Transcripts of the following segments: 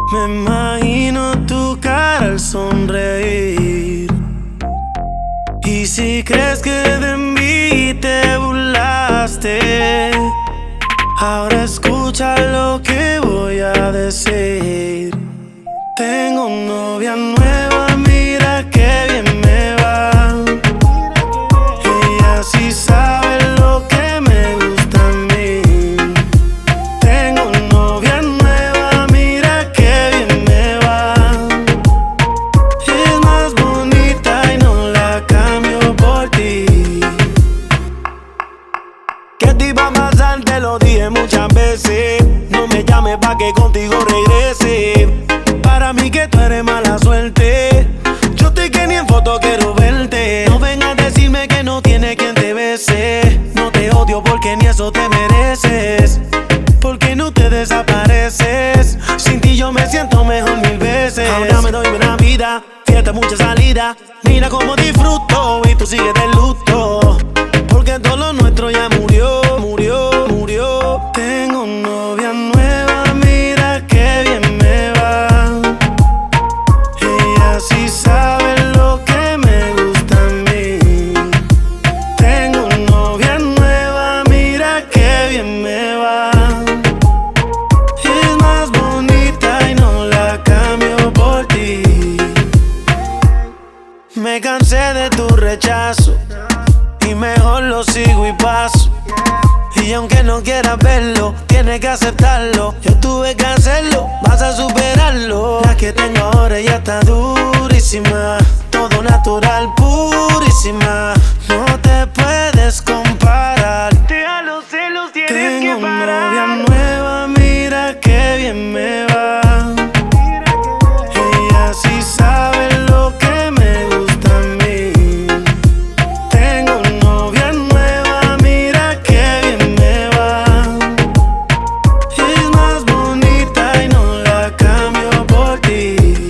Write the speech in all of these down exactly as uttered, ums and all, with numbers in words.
Me imagino tu cara al sonreír. Y si crees que de mí te burlaste, ahora escucha lo que voy a decir. Tengo novia nueva, mira que bien me va. Ella sí sabe lo que me gusta a mí. Tengo novia nueva, mira que bien me va. Es más bonita y no la cambio por ti. ¿Qué te iba a pasar? Te lo dije muchas veces. No me llames pa' que contigo regrese. Para mí que tú eres mala suerte. Yo estoy que ni en foto quiero verte. No vengas a decirme que no tiene quien te bese. No te odio porque ni eso te mereces. Porque no te desapareces. Sin ti yo me siento mejor mil veces. Ahora me doy una vida, fiesta, mucha salida. Mira cómo disfruto y tú sigues de luto. Porque todo lo nuestro ya murió, murió, murió. Tengo novia nueva, mira que bien me va. Ella sí sabe lo que me gusta a mí. Tengo novia nueva, mira que bien me va. Es más bonita y no la cambio por ti. Me cansé de tu rechazo y mejor lo sigo y paso. Y aunque no quieras verlo, tienes que aceptarlo. Yo tuve que hacerlo, vas a superarlo. La que tengo ahora ya está durísima. Todo natural, purísima. No te puedes comparar. Deja los celos, tienes Tengo que parar. novia nueva, mira que bien me va. Ella sí sabe lo que me gusta a mí. Tengo novia nueva, mira que bien me va. Es más bonita y no la cambio por ti.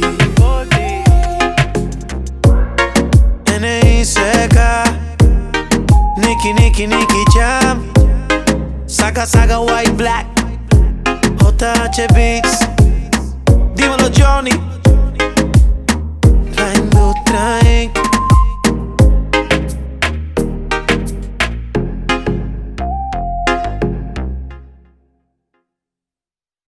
N I C K, Nicky, Nicky, Nicky Jam. Saca, saca, white, black. J H Beats. Dímelo, Johnny. La industria